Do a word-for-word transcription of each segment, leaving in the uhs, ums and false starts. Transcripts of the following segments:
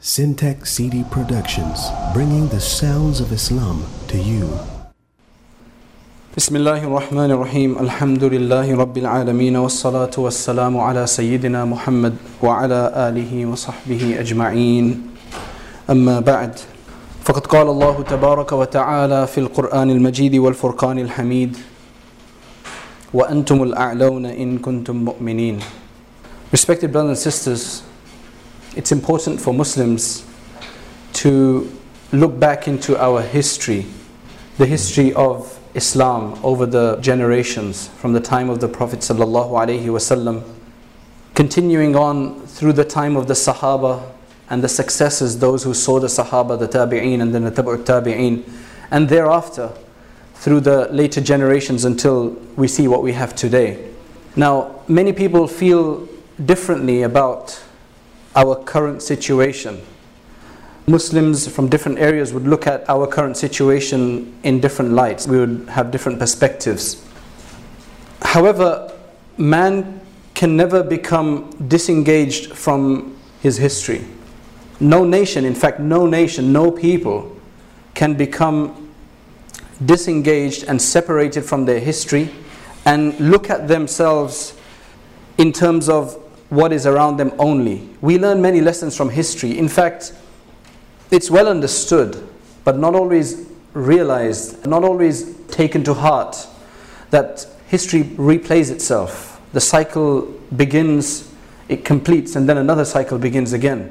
Syntax C D Productions, bringing the sounds of Islam to you. Bismillahir Rahmanir Rahim. Alhamdulillahi Rabbil Alameen. Wassalatu wassalamu ala Sayyidina Muhammad wa ala alihi wa sahbihi ajma'een. Amma ba'd. فقد قال الله تبارك وتعالى في القرآن المجيد والفرقان الحميد وأنتم الأعلون إن كنتم مؤمنين. Respected brothers and sisters, it's important for Muslims to look back into our history, the history of Islam over the generations from the time of the Prophet sallallahu alaihi wasallam, continuing on through the time of the Sahaba and the successors, those who saw the Sahaba, the Tabi'een and then the Tabu'ut Tabi'een, and thereafter through the later generations until we see what we have today. Now, many people feel differently about our current situation. Muslims from different areas would look at our current situation in different lights. We would have different perspectives. However, man can never become disengaged from his history. No nation, in fact no nation, no people can become disengaged and separated from their history and look at themselves in terms of what is around them only. We learn many lessons from history. In fact, it's well understood, but not always realized, not always taken to heart, that history replays itself. The cycle begins, it completes, and then another cycle begins again.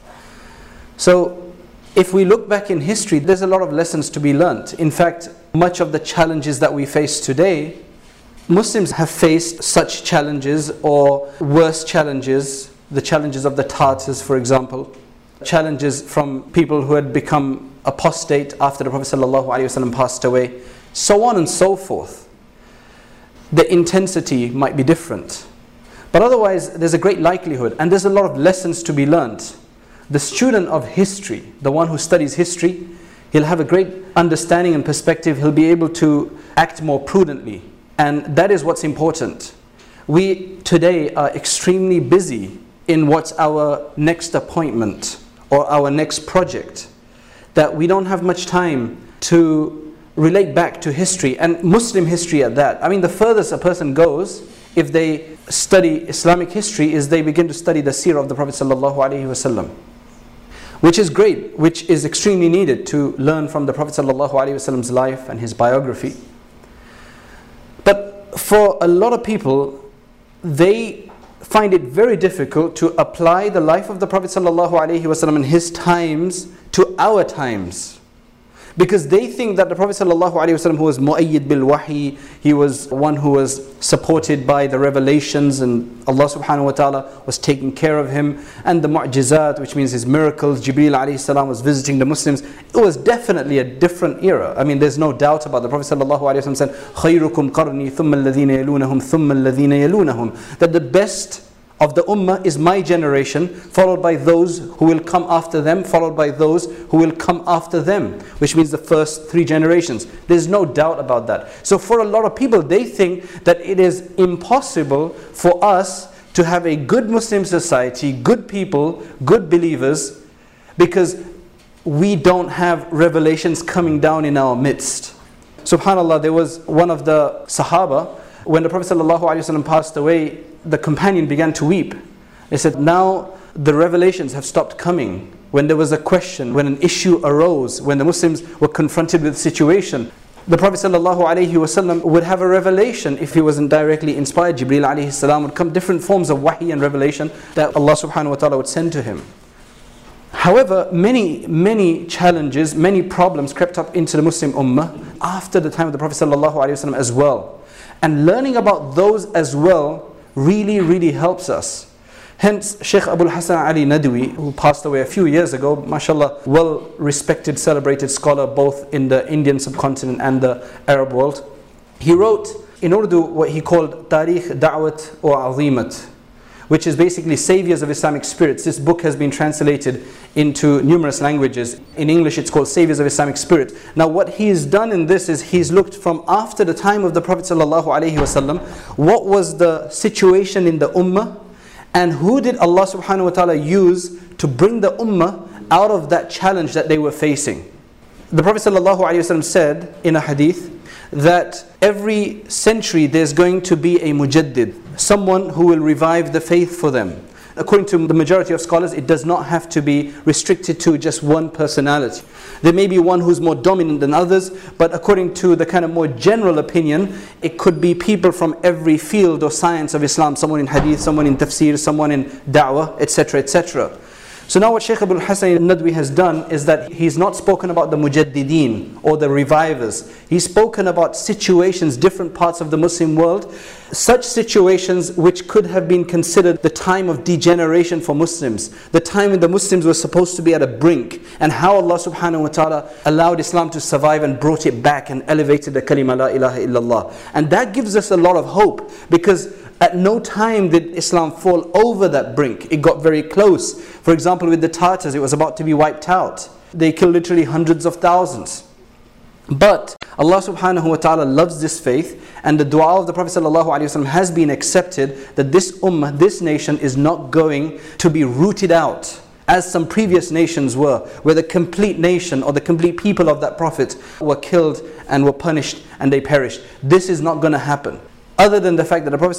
So, if we look back in history, there's a lot of lessons to be learnt. In fact, much of the challenges that we face today, Muslims have faced such challenges or worse challenges, the challenges of the Tartars, for example, challenges from people who had become apostate after the Prophet ﷺ passed away, so on and so forth. The intensity might be different, but otherwise there's a great likelihood and there's a lot of lessons to be learnt. The student of history, the one who studies history, he'll have a great understanding and perspective. He'll be able to act more prudently. And that is what's important. We today are extremely busy in what's our next appointment or our next project, that we don't have much time to relate back to history, and Muslim history at that. I mean, the furthest a person goes, if they study Islamic history, is they begin to study the seerah of the Prophet sallallahu alaihi wasallam, which is great, which is extremely needed to learn from the Prophet sallallahu alaihi wasallam's life and his biography. But for a lot of people, they find it very difficult to apply the life of the Prophet sallallahu alaihi wasallam and his times to our times. Because they think that the Prophet sallallahu alaihi wasallam, who was mu'ayyid bil wahi, he was one who was supported by the revelations, and Allah subhanahu wa ta'ala was taking care of him, and the mu'jizat, which means his miracles, Jibreel alayhi salam was visiting the Muslims. It was definitely a different era. I mean, there's no doubt about it. The Prophet sallallahu alaihi wasallam said, خَيْرُكُمْ قَرْنِي ثُمَّ الَّذِينَ يَلُونَهُمْ ثُمَّ الَّذِينَ يَلُونَهُم, that the best of the ummah is my generation, followed by those who will come after them, followed by those who will come after them, which means the first three generations. There's no doubt about that. So for a lot of people, they think that it is impossible for us to have a good Muslim society, good people, good believers, because we don't have revelations coming down in our midst. SubhanAllah, there was one of the Sahaba, when the Prophet ﷺ passed away, the companion began to weep. They said, now the revelations have stopped coming. When there was a question, when an issue arose, when the Muslims were confronted with a situation, the Prophet ﷺ would have a revelation if he wasn't directly inspired. Jibreel alayhi salam would come, different forms of wahi and revelation that Allah subhanahu wa ta'ala would send to him. However, many, many challenges, many problems crept up into the Muslim ummah after the time of the Prophet ﷺ as well. And learning about those as well really, really helps us. Hence, Shaykh Abul Hasan Ali Nadwi, who passed away a few years ago, mashallah, well-respected, celebrated scholar both in the Indian subcontinent and the Arab world, he wrote, in order to do what he called Tarikh Da'wat or Azimat, which is basically Saviors of Islamic Spirits. This book has been translated into numerous languages. In English it's called Saviors of Islamic Spirit. Now what he's done in this is he's looked from after the time of the Prophet ﷺ, what was the situation in the ummah, and who did Allah subhanahu wa ta'ala use to bring the ummah out of that challenge that they were facing. The Prophet ﷺ said in a hadith that every century there's going to be a mujaddid, someone who will revive the faith for them. According to the majority of scholars, it does not have to be restricted to just one personality. There may be one who's more dominant than others, but according to the kind of more general opinion, it could be people from every field or science of Islam, someone in hadith, someone in tafsir, someone in da'wah, et cetera, et cetera. So now what Shaykh Abul Hasan al-Nadwi has done is that he's not spoken about the mujaddideen or the revivers. He's spoken about situations, different parts of the Muslim world, such situations which could have been considered the time of degeneration for Muslims, the time when the Muslims were supposed to be at a brink, and how Allah subhanahu wa ta'ala allowed Islam to survive and brought it back and elevated the kalima la ilaha illallah. And that gives us a lot of hope, because at no time did Islam fall over that brink. It got very close. For example, with the Tartars, it was about to be wiped out. They killed literally hundreds of thousands. But Allah subhanahu wa ta'ala loves this faith, and the dua of the Prophet sallallahu alaihi wasallam has been accepted, that this ummah, this nation is not going to be rooted out as some previous nations were, where the complete nation or the complete people of that Prophet were killed and were punished and they perished. This is not going to happen. Other than the fact that the Prophet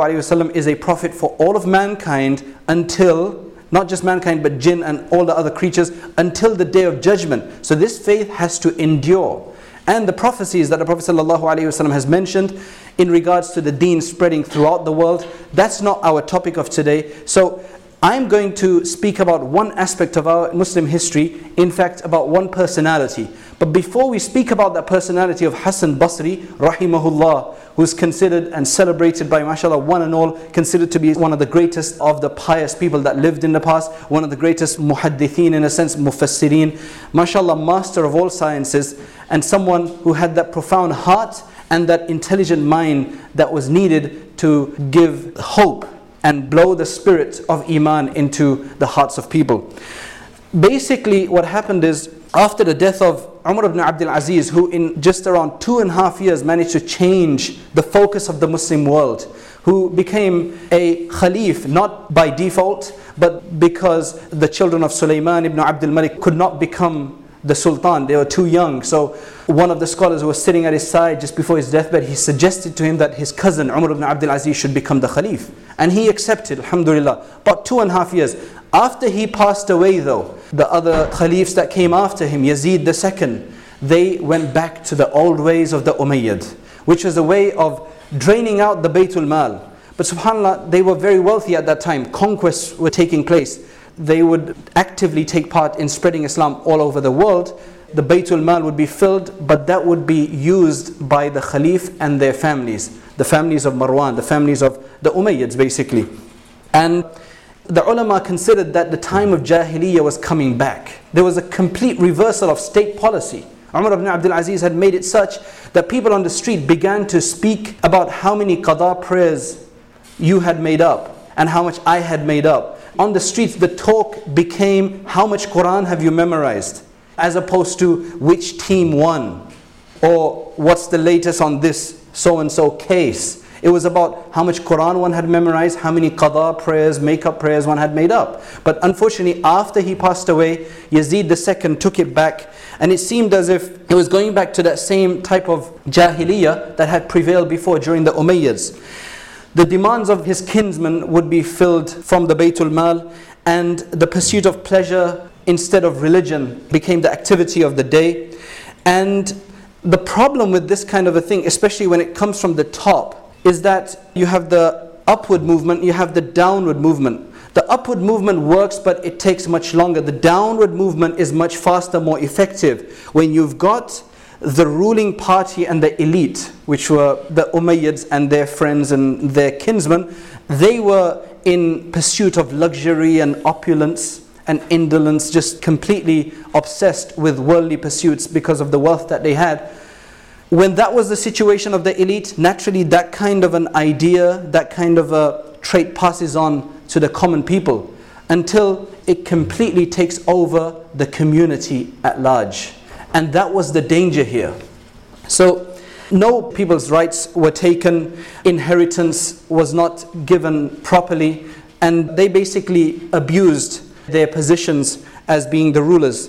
ﷺ is a prophet for all of mankind until, not just mankind but jinn and all the other creatures, until the day of judgment. So this faith has to endure. And the prophecies that the Prophet ﷺ has mentioned in regards to the deen spreading throughout the world, that's not our topic of today. So I'm going to speak about one aspect of our Muslim history, in fact about one personality. But before we speak about that personality of Hasan Basri, rahimahullah, who's considered and celebrated by, mashallah, one and all, considered to be one of the greatest of the pious people that lived in the past, one of the greatest muhaddithin, in a sense, mufassirin, mashallah, master of all sciences, and someone who had that profound heart and that intelligent mind that was needed to give hope and blow the spirit of Iman into the hearts of people. Basically, what happened is, after the death of Umar ibn Abdul Aziz, who in just around two and a half years managed to change the focus of the Muslim world, who became a Khalif not by default, but because the children of Sulaiman ibn Abdul Malik could not become the Sultan. They were too young. So one of the scholars who was sitting at his side just before his deathbed, he suggested to him that his cousin Umar ibn Abdul Aziz should become the Khalif. And he accepted, alhamdulillah. About two and a half years. After he passed away though, the other Khalifs that came after him, Yazid the second, they went back to the old ways of the Umayyad, which was a way of draining out the Baytul Mal. But subhanAllah, they were very wealthy at that time. Conquests were taking place. They would actively take part in spreading Islam all over the world. The Baytul Mal would be filled, but that would be used by the Khalif and their families. The families of Marwan, the families of the Umayyads basically. And the ulama considered that the time of Jahiliyyah was coming back. There was a complete reversal of state policy. Umar ibn Abdul Aziz had made it such that people on the street began to speak about how many qada prayers you had made up and how much I had made up. On the streets, the talk became, how much Quran have you memorized? As opposed to which team won, or what's the latest on this so-and-so case. It was about how much Quran one had memorized, how many qada prayers, make-up prayers one had made up. But unfortunately, after he passed away, Yazid the second took it back, and it seemed as if it was going back to that same type of Jahiliyyah that had prevailed before during the Umayyads. The demands of his kinsmen would be filled from the Baytul Mal, and the pursuit of pleasure instead of religion became the activity of the day. And the problem with this kind of a thing, especially when it comes from the top, is that you have the upward movement, you have the downward movement. The upward movement works, but it takes much longer. The downward movement is much faster, more effective. When you've got the ruling party and the elite, which were the Umayyads and their friends and their kinsmen, they were in pursuit of luxury and opulence and indolence, just completely obsessed with worldly pursuits because of the wealth that they had. When that was the situation of the elite, naturally that kind of an idea, that kind of a trait passes on to the common people until it completely takes over the community at large. And that was the danger here. So no people's rights were taken, inheritance was not given properly, and they basically abused their positions as being the rulers.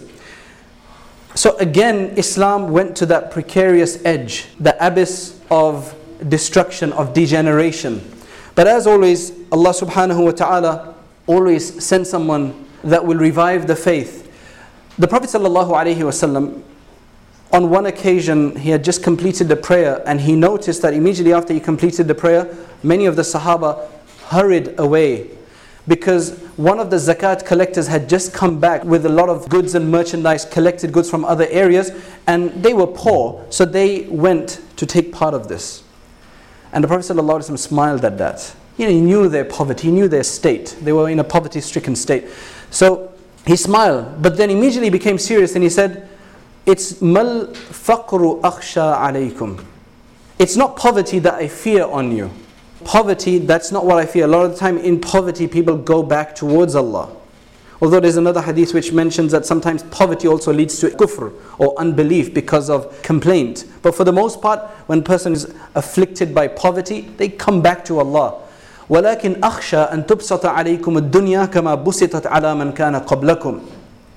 So again, Islam went to that precarious edge, the abyss of destruction, of degeneration. But as always, Allah subhanahu wa ta'ala always sends someone that will revive the faith. The Prophet sallallahu alaihi wasallam, on one occasion, he had just completed the prayer, and he noticed that immediately after he completed the prayer, many of the Sahaba hurried away, because one of the zakat collectors had just come back with a lot of goods and merchandise, collected goods from other areas, and they were poor, so they went to take part of this. And the Prophet ﷺ smiled at that. You know, he knew their poverty, he knew their state. They were in a poverty-stricken state. So he smiled, but then immediately became serious, and he said, "It's mal faqru akhsha alaykum. It's not poverty that I fear on you. Poverty, that's not what I fear." A lot of the time in poverty, people go back towards Allah. Although there's another hadith which mentions that sometimes poverty also leads to kufr or unbelief because of complaint. But for the most part, when a person is afflicted by poverty, they come back to Allah. وَلَكِنْ أَخْشَى أَن تُبْسَطَ عَلَيْكُمُ الدُّنْيَا كَمَا بُسِطَتْ عَلَى مَنْ كَانَ قَبْلَكُمْ.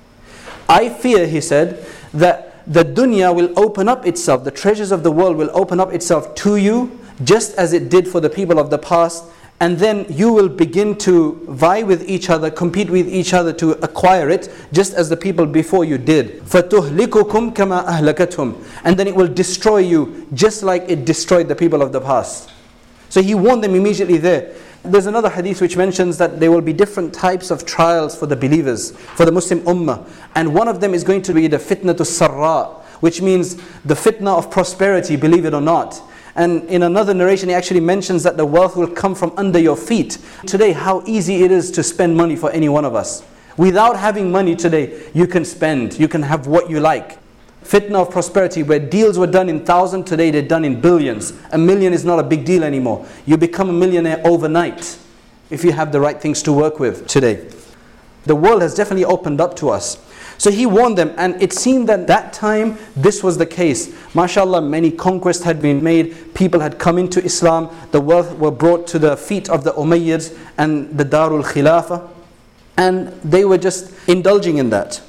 I fear, he said, that the dunya will open up itself, the treasures of the world will open up itself to you, just as it did for the people of the past, and then you will begin to vie with each other, compete with each other to acquire it, just as the people before you did. فَتُهْلِكُكُمْ كَمَا أَهْلَكَتْهُمْ. And then it will destroy you, just like it destroyed the people of the past. So he warned them immediately there. There's another hadith which mentions that there will be different types of trials for the believers, for the Muslim ummah. And one of them is going to be the fitna to sarra, which means the fitna of prosperity, believe it or not. And in another narration, he actually mentions that the wealth will come from under your feet. Today, how easy it is to spend money for any one of us. Without having money today, you can spend, you can have what you like. Fitna of prosperity, where deals were done in thousand, today they're done in billions. A million is not a big deal anymore. You become a millionaire overnight if you have the right things to work with today. The world has definitely opened up to us. So he warned them, and it seemed that that time this was the case. MashaAllah, many conquests had been made, people had come into Islam, the wealth were brought to the feet of the Umayyads and the Darul Khilafah, and they were just indulging in that.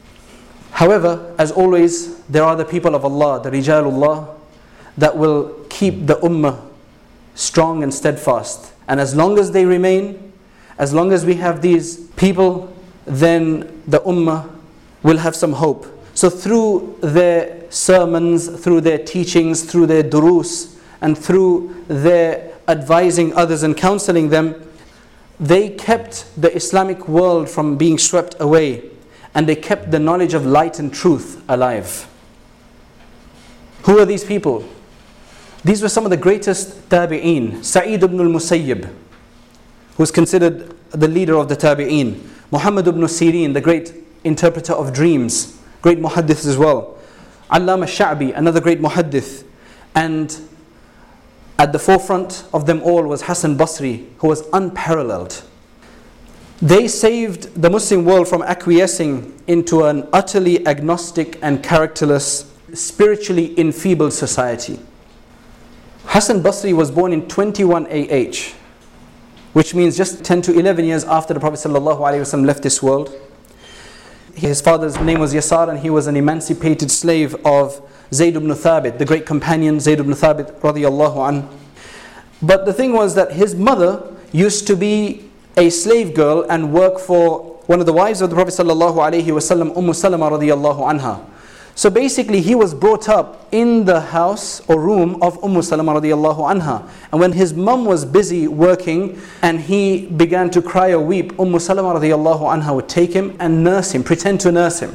However, as always, there are the people of Allah, the Rijalullah, that will keep the ummah strong and steadfast. And as long as they remain, as long as we have these people, then the ummah will have some hope. So through their sermons, through their teachings, through their durus, and through their advising others and counseling them, they kept the Islamic world from being swept away. And they kept the knowledge of light and truth alive. Who are these people? These were some of the greatest tabi'een. Sa'id ibn al-Musayyib, who is considered the leader of the tabi'een. Muhammad ibn Sirin, the great interpreter of dreams, great muhaddith as well. Allama Sha'bi, another great muhaddith. And at the forefront of them all was Hassan Basri, who was unparalleled. They saved the Muslim world from acquiescing into an utterly agnostic and characterless, spiritually enfeebled society. Hassan Basri was born in twenty-one A H, which means just ten to eleven years after the Prophet ﷺ left this world. His father's name was Yasar, and he was an emancipated slave of Zayd ibn Thabit, the great companion Zayd ibn Thabit radiyallahu anhu. But the thing was that his mother used to be a slave girl and work for one of the wives of the Prophet sallallahu alaihi wasallam, Umm Salama radiyallahu anha. So basically he was brought up in the house or room of Umm Salama radiyallahu anha. And when his mum was busy working and he began to cry or weep, Umm Salama radiyallahu anha would take him and nurse him, pretend to nurse him.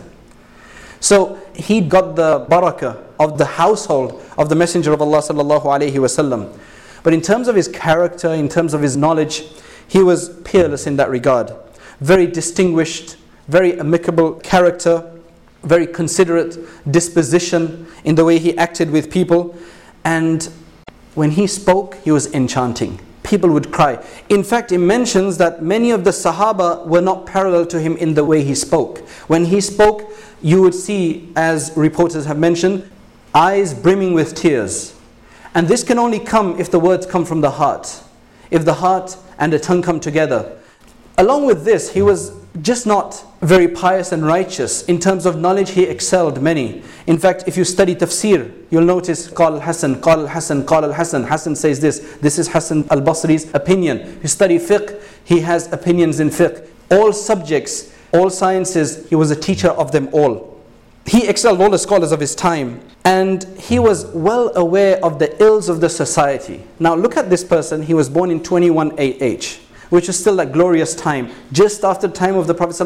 So he got the barakah of the household of the Messenger of Allah sallallahu alaihi wasallam. But in terms of his character, in terms of his knowledge, he was peerless in that regard. Very distinguished, very amicable character, very considerate disposition in the way he acted with people. And when he spoke, he was enchanting. People would cry. In fact, it mentions that many of the Sahaba were not parallel to him in the way he spoke. When he spoke, you would see, as reporters have mentioned, eyes brimming with tears. And this can only come if the words come from the heart. If the heart and the tongue come together. Along with this, he was just not very pious and righteous. In terms of knowledge, he excelled many. In fact, if you study tafsir, you'll notice Qal al-Hasan, Qal al-Hasan, Qal al-Hasan. Hasan says this. This is Hasan al-Basri's opinion. If you study fiqh, he has opinions in fiqh. All subjects, all sciences, he was a teacher of them all. He excelled all the scholars of his time. And he was well aware of the ills of the society. Now look at this person. He was born in twenty-one A H, which is still that glorious time, just after the time of the Prophet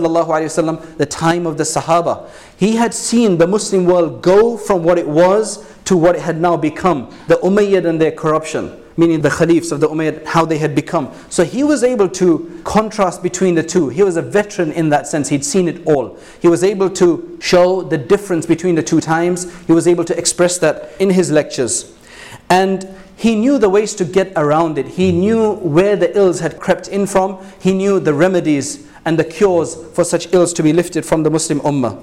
ﷺ, the time of the Sahaba. He had seen the Muslim world go from what it was to what it had now become. The Umayyad and their corruption, meaning the Khalifs of the Umayyad, how they had become. So he was able to contrast between the two. He was a veteran in that sense. He'd seen it all. He was able to show the difference between the two times. He was able to express that in his lectures. And he knew the ways to get around it. He knew where the ills had crept in from. He knew the remedies and the cures for such ills to be lifted from the Muslim Ummah.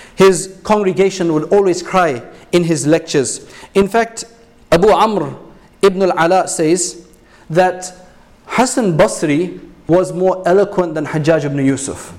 His congregation would always cry in his lectures. In fact, Abu Amr Ibn al-Ala says that Hasan Basri was more eloquent than Hajjaj ibn Yusuf.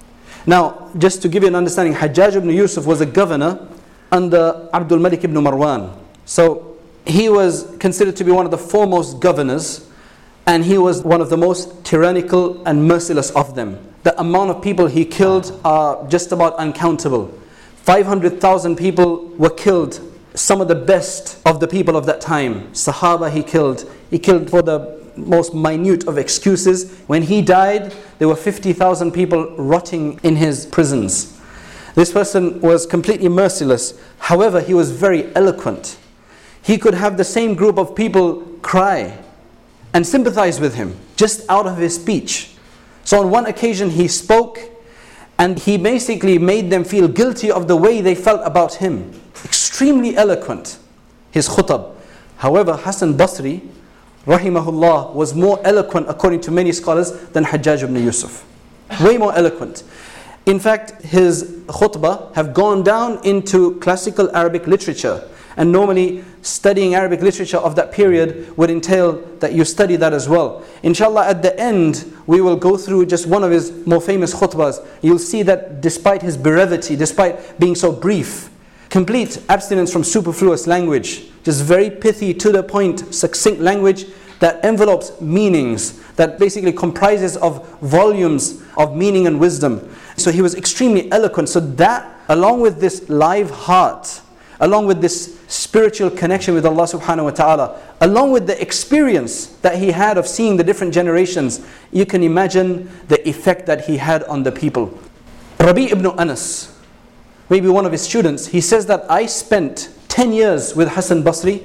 Now, just to give you an understanding, Hajjaj ibn Yusuf was a governor under Abdul Malik ibn Marwan. So he was considered to be one of the foremost governors, and he was one of the most tyrannical and merciless of them. The amount of people he killed are just about uncountable. five hundred thousand people were killed. Some of the best of the people of that time, Sahaba he killed. He killed for the most minute of excuses. When he died, there were fifty thousand people rotting in his prisons. This person was completely merciless. However, he was very eloquent. He could have the same group of people cry and sympathize with him just out of his speech. So on one occasion he spoke, and he basically made them feel guilty of the way they felt about him. Extremely eloquent, his khutab. However, Hasan Basri, rahimahullah, was more eloquent according to many scholars than Hajjaj ibn Yusuf. Way more eloquent. In fact, his khutbah have gone down into classical Arabic literature. And normally studying Arabic literature of that period would entail that you study that as well. Inshallah, at the end we will go through just one of his more famous khutbahs. You'll see that despite his brevity, despite being so brief, complete abstinence from superfluous language, just very pithy, to the point, succinct language that envelopes meanings, that basically comprises of volumes of meaning and wisdom. So he was extremely eloquent. So that, along with this live heart, along with this spiritual connection with Allah subhanahu wa ta'ala, along with the experience that he had of seeing the different generations, you can imagine the effect that he had on the people. Rabi ibn Anas, maybe one of his students, he says that I spent ten years with Hasan Basri,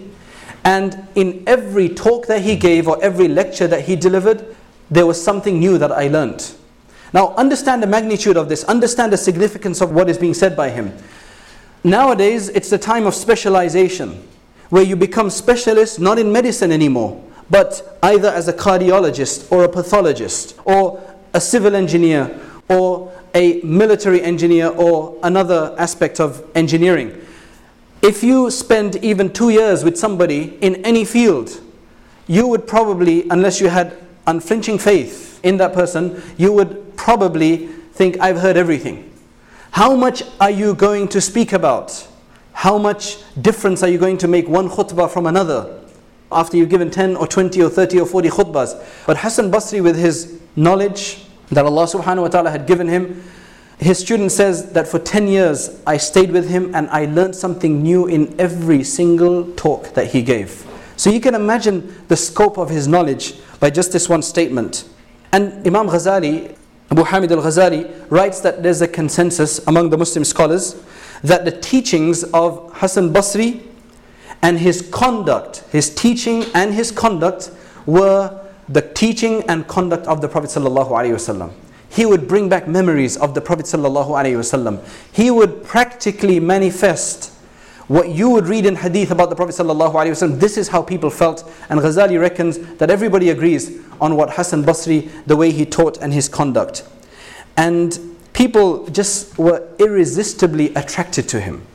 and in every talk that he gave or every lecture that he delivered, there was something new that I learned. Now understand the magnitude of this, understand the significance of what is being said by him. Nowadays, it's the time of specialization, where you become specialist not in medicine anymore, but either as a cardiologist or a pathologist or a civil engineer or a military engineer or another aspect of engineering. If you spend even two years with somebody in any field, you would probably, unless you had unflinching faith in that person, you would probably think, I've heard everything. How much are you going to speak about? How much difference are you going to make one khutbah from another after you've given ten or twenty or thirty or forty khutbahs? But Hasan Basri, with his knowledge that Allah subhanahu wa ta'ala had given him, his student says that for ten years I stayed with him and I learned something new in every single talk that he gave. So you can imagine the scope of his knowledge by just this one statement. And Imam Ghazali, Abu Hamid al-Ghazali, writes that there's a consensus among the Muslim scholars that the teachings of Hasan Basri and his conduct, his teaching and his conduct were the teaching and conduct of the Prophet sallallahu alaihi wasallam. He would bring back memories of the Prophet sallallahu alaihi wasallam. He would practically manifest what you would read in hadith about the Prophet sallallahu alaihi wasallam. This is how people felt, and Ghazali reckons that everybody agrees on what Hasan Basri, the way he taught and his conduct. And people just were irresistibly attracted to him.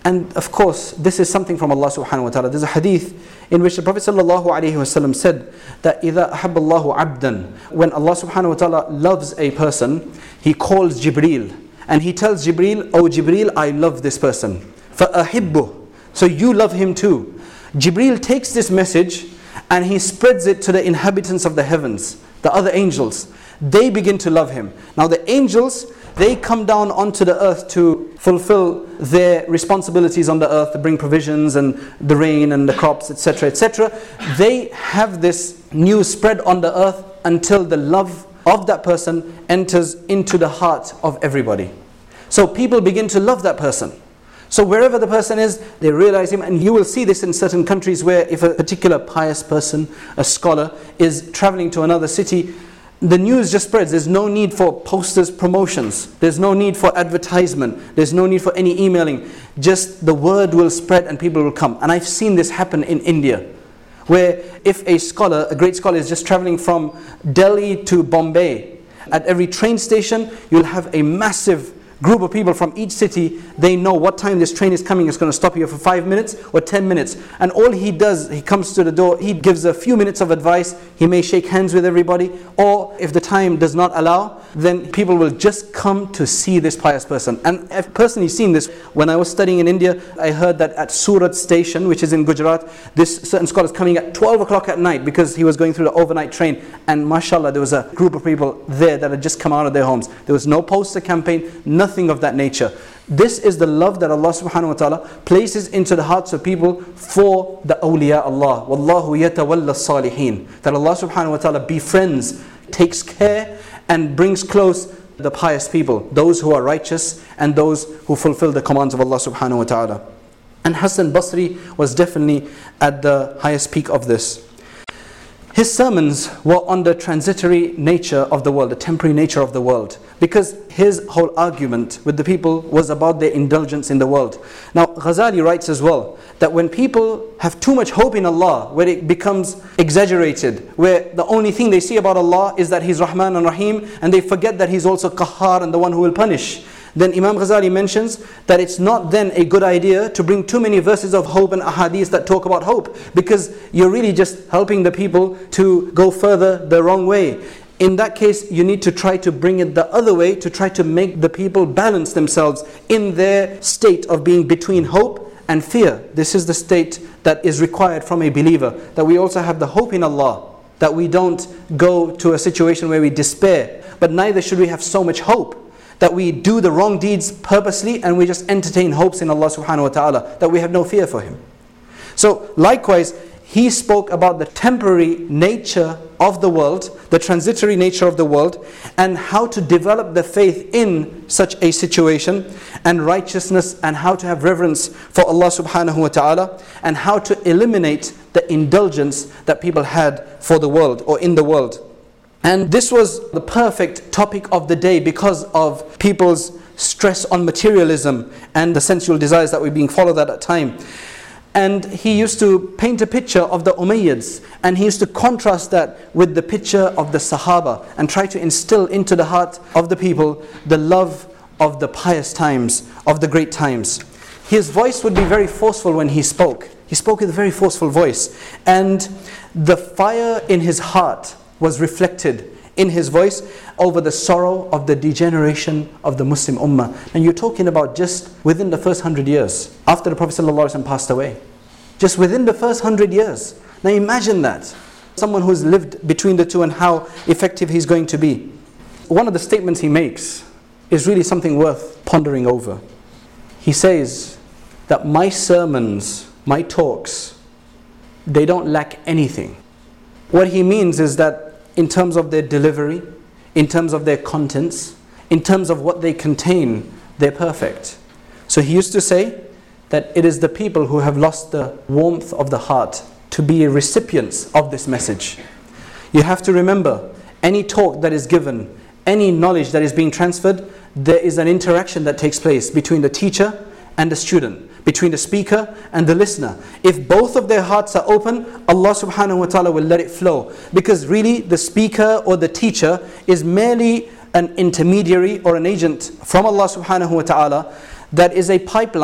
And of course, this is something from Allah subhanahu wa ta'ala. There's a hadith in which the Prophet sallallahu alayhi wa sallam said that إِذَا أَحَبَّ اللَّهُ عَبْدًا, when Allah subhanahu wa ta'ala loves a person, He calls Jibreel. And He tells Jibreel, "Oh Jibreel, I love this person. فَأَحِبُّهُ." So you love him too. Jibreel takes this message and he spreads it to the inhabitants of the heavens, the other angels. They begin to love him. Now the angels, they come down onto the earth to fulfill their responsibilities on the earth, to bring provisions and the rain and the crops, et cetera, et cetera. They have this news spread on the earth until the love of that person enters into the heart of everybody. So people begin to love that person. So wherever the person is, they realize him. And you will see this in certain countries where if a particular pious person, a scholar, is traveling to another city, the news just spreads. There's no need for posters, promotions. There's no need for advertisement. There's no need for any emailing. Just the word will spread and people will come. And I've seen this happen in India, where if a scholar, a great scholar, is just traveling from Delhi to Bombay, at every train station you'll have a massive group of people from each city. They know what time this train is coming. It's going to stop here for five minutes or ten minutes. And all he does, he comes to the door, he gives a few minutes of advice. He may shake hands with everybody. Or if the time does not allow, then people will just come to see this pious person. And I've personally seen this. When I was studying in India, I heard that at Surat station, which is in Gujarat, this certain scholar is coming at twelve o'clock at night because he was going through the overnight train. And mashallah, there was a group of people there that had just come out of their homes. There was no poster campaign, nothing of that nature. This is the love that Allah subhanahu wa ta'ala places into the hearts of people for the awliya Allah. Wallahu yatawalla salihin. That Allah subhanahu wa ta'ala befriends, takes care and brings close the pious people, those who are righteous and those who fulfill the commands of Allah subhanahu wa ta'ala. And Hassan Basri was definitely at the highest peak of this. His sermons were on the transitory nature of the world, the temporary nature of the world, because his whole argument with the people was about their indulgence in the world. Now Ghazali writes as well that when people have too much hope in Allah, where it becomes exaggerated, where the only thing they see about Allah is that He's Rahman and Rahim, and they forget that He's also Qahhar and the one who will punish, then Imam Ghazali mentions that it's not then a good idea to bring too many verses of hope and ahadith that talk about hope, because you're really just helping the people to go further the wrong way. In that case, you need to try to bring it the other way, to try to make the people balance themselves in their state of being between hope and fear. This is the state that is required from a believer, that we also have the hope in Allah, that we don't go to a situation where we despair, but neither should we have so much hope that we do the wrong deeds purposely and we just entertain hopes in Allah subhanahu wa ta'ala, that we have no fear for Him. So likewise, he spoke about the temporary nature of the world, the transitory nature of the world, and how to develop the faith in such a situation, and righteousness, and how to have reverence for Allah subhanahu wa ta'ala, and how to eliminate the indulgence that people had for the world or in the world. And this was the perfect topic of the day because of people's stress on materialism and the sensual desires that were being followed at that time. And he used to paint a picture of the Umayyads, and he used to contrast that with the picture of the Sahaba, and try to instill into the heart of the people the love of the pious times, of the great times. His voice would be very forceful when he spoke. He spoke with a very forceful voice, and the fire in his heart was reflected in his voice over the sorrow of the degeneration of the Muslim Ummah. And you're talking about just within the first hundred years, after the Prophet ﷺ passed away. Just within the first hundred years. Now imagine that. Someone who's lived between the two and how effective he's going to be. One of the statements he makes is really something worth pondering over. He says that my sermons, my talks, they don't lack anything. What he means is that in terms of their delivery, in terms of their contents, in terms of what they contain, they're perfect. So he used to say that it is the people who have lost the warmth of the heart to be recipients of this message. You have to remember, any talk that is given, any knowledge that is being transferred, there is an interaction that takes place between the teacher and the student, between the speaker and the listener. If both of their hearts are open, Allah subhanahu wa ta'ala will let it flow. Because really the speaker or the teacher is merely an intermediary or an agent from Allah subhanahu wa ta'ala that is a pipeline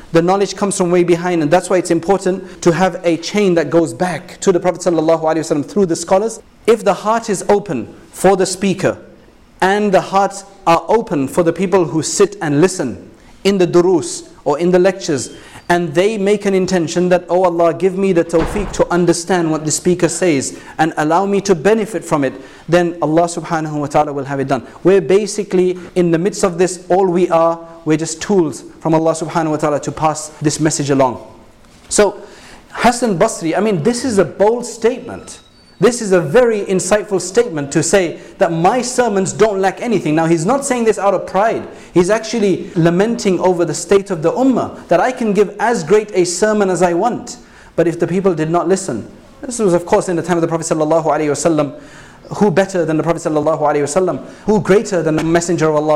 The knowledge comes from way behind, and that's why it's important to have a chain that goes back to the Prophet ﷺ through the scholars. If the heart is open for the speaker, and the hearts are open for the people who sit and listen in the durus or in the lectures, and they make an intention that, oh Allah, give me the tawfiq to understand what the speaker says and allow me to benefit from it, then Allah subhanahu wa ta'ala will have it done. We're basically in the midst of this, all we are, we're just tools from Allah subhanahu wa ta'ala to pass this message along. So Hassan Basri, I mean, this is a bold statement. This is a very insightful statement to say that my sermons don't lack anything. Now he's not saying this out of pride. He's actually lamenting over the state of the ummah, that I can give as great a sermon as I want, but if the people did not listen. This was of course in the time of the Prophet ﷺ. Who better than the Prophet ﷺ? Who greater than the Messenger of Allah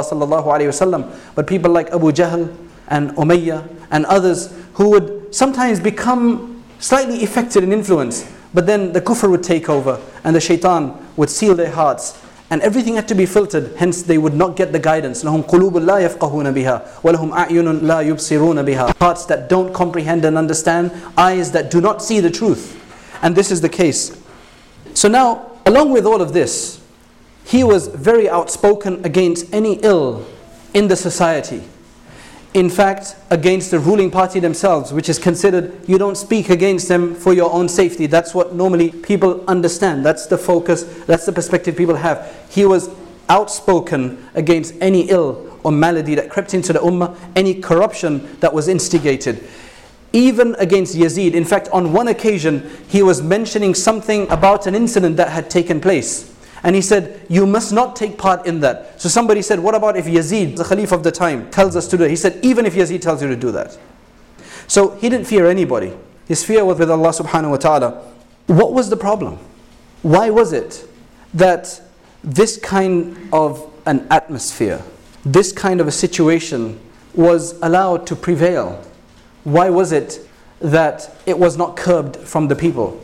ﷺ? But people like Abu Jahl and Umayyah and others who would sometimes become slightly affected in influence, but then the kufr would take over and the shaitan would seal their hearts, and everything had to be filtered, hence they would not get the guidance. لَهُمْ قُلُوبٌ لَا يَفْقَهُونَ بِهَا وَلَهُمْ أَعْيُنٌ لَا يُبْصِرُونَ بِهَا. Hearts that don't comprehend and understand, eyes that do not see the truth. And this is the case. So now, along with all of this, he was very outspoken against any ill in the society. In fact, against the ruling party themselves, which is considered, you don't speak against them for your own safety. That's what normally people understand. That's the focus, that's the perspective people have. He was outspoken against any ill or malady that crept into the ummah, any corruption that was instigated. Even against Yazid. In fact, on one occasion, he was mentioning something about an incident that had taken place. And he said, you must not take part in that. So somebody said, what about if Yazid, the Khalif of the time, tells us to do it? He said, even if Yazid tells you to do that. So he didn't fear anybody. His fear was with Allah subhanahu wa ta'ala. What was the problem? Why was it that this kind of an atmosphere, this kind of a situation was allowed to prevail? Why was it that it was not curbed from the people?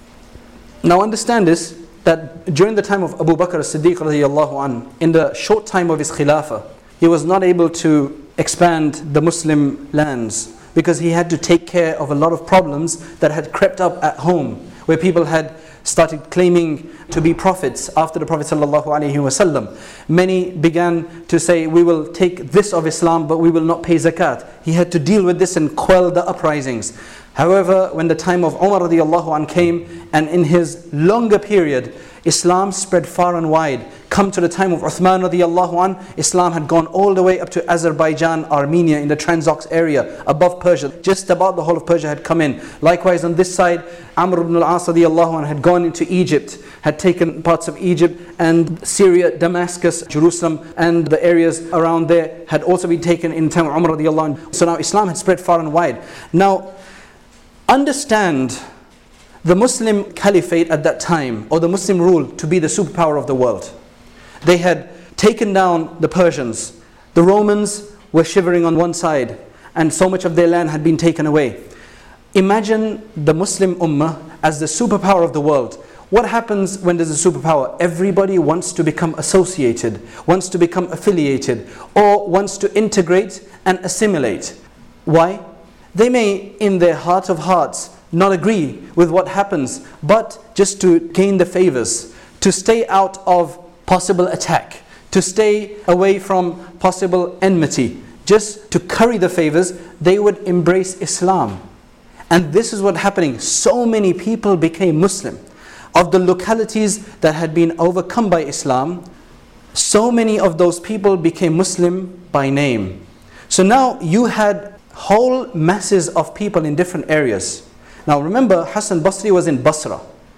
Now understand this, that during the time of Abu Bakr as-Siddiq radiyallahu anhu, in the short time of his khilafah, he was not able to expand the Muslim lands because he had to take care of a lot of problems that had crept up at home, where people had started claiming to be prophets after the Prophet sallallahu alaihi wasallam. Many began to say, we will take this of Islam, but we will not pay zakat. He had to deal with this and quell the uprisings. However, when the time of Umar radiallahu anh came, and in his longer period, Islam spread far and wide. Come to the time of Uthman radiallahu anh, Islam had gone all the way up to Azerbaijan, Armenia, in the Transox area, above Persia. Just about the whole of Persia had come in. Likewise on this side, Amr ibn al-As radiallahu anh had gone into Egypt, had taken parts of Egypt and Syria, Damascus, Jerusalem, and the areas around there had also been taken in the time of Umar radiallahu anh. So now Islam had spread far and wide. Now, understand the Muslim caliphate at that time, or the Muslim rule, to be the superpower of the world. They had taken down the Persians. The Romans were shivering on one side, and so much of their land had been taken away. Imagine the Muslim ummah as the superpower of the world. What happens when there's a superpower? Everybody wants to become associated, wants to become affiliated, or wants to integrate and assimilate. Why? They may, in their heart of hearts, not agree with what happens, but just to gain the favors, to stay out of possible attack, to stay away from possible enmity, just to curry the favors, they would embrace Islam. And this is what's happening. So many people became Muslim. Of the localities that had been overcome by Islam, so many of those people became Muslim by name. So now you had whole masses of people in different areas. Now remember, Hassan Basri was in Basra.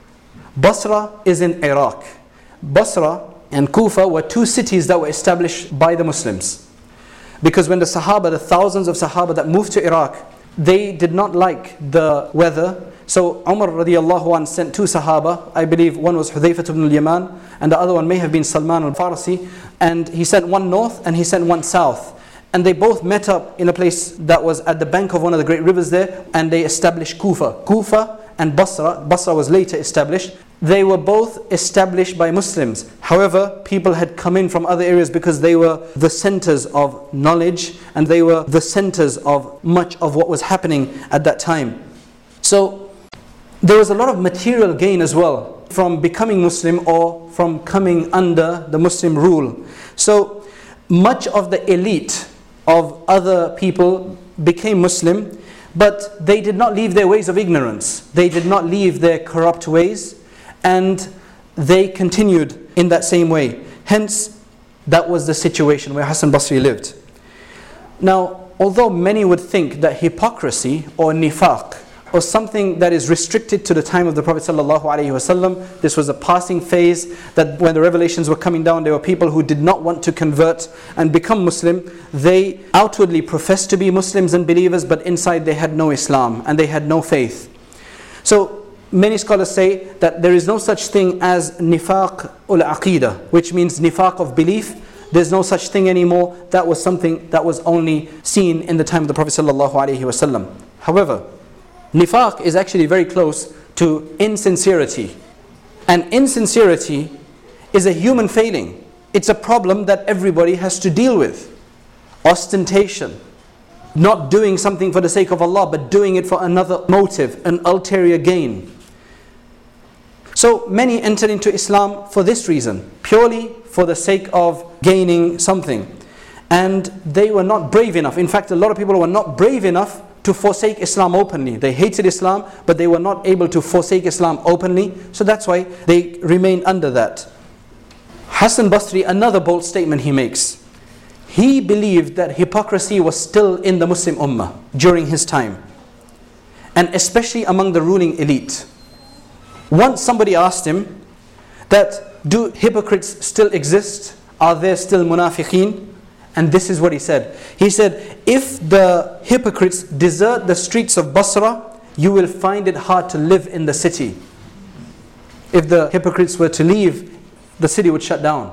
Basra is in Iraq. Basra and Kufa were two cities that were established by the Muslims. Because when the Sahaba, the thousands of Sahaba that moved to Iraq, they did not like the weather. So Umar radiallahu anh sent two Sahaba. I believe one was Hudhayfah ibn al-Yaman, and the other one may have been Salman al-Farsi. And he sent one north and he sent one south. And they both met up in a place that was at the bank of one of the great rivers there, and they established Kufa. Kufa and Basra, Basra was later established. they were both established by Muslims. However, people had come in from other areas because they were the centers of knowledge and they were the centers of much of what was happening at that time. So there was a lot of material gain as well from becoming Muslim or from coming under the Muslim rule. So much of the elite of other people became Muslim, but they did not leave their ways of ignorance. They did not leave their corrupt ways, and they continued in that same way. Hence, that was the situation where Hassan Basri lived. Now, although many would think that hypocrisy or nifaq or something that is restricted to the time of the Prophet ﷺ, this was a passing phase, that when the revelations were coming down, there were people who did not want to convert and become Muslim. They outwardly professed to be Muslims and believers, but inside they had no Islam and they had no faith. So many scholars say that there is no such thing as nifaq ul-aqidah, which means nifaq of belief. There's no such thing anymore. That was something that was only seen in the time of the Prophet ﷺ. However, nifaq is actually very close to insincerity. And insincerity is a human failing. It's a problem that everybody has to deal with. Ostentation. Not doing something for the sake of Allah, but doing it for another motive, an ulterior gain. So many entered into Islam for this reason, purely for the sake of gaining something. And they were not brave enough. In fact, a lot of people were not brave enough to forsake Islam openly. They hated Islam, but they were not able to forsake Islam openly. So that's why they remained under that. Hassan Basri, another bold statement he makes. He believed that hypocrisy was still in the Muslim Ummah during his time, and especially among the ruling elite. Once somebody asked him that, do hypocrites still exist? Are there still munafiqeen? And this is what he said. He said, if the hypocrites desert the streets of Basra, you will find it hard to live in the city. If the hypocrites were to leave, the city would shut down.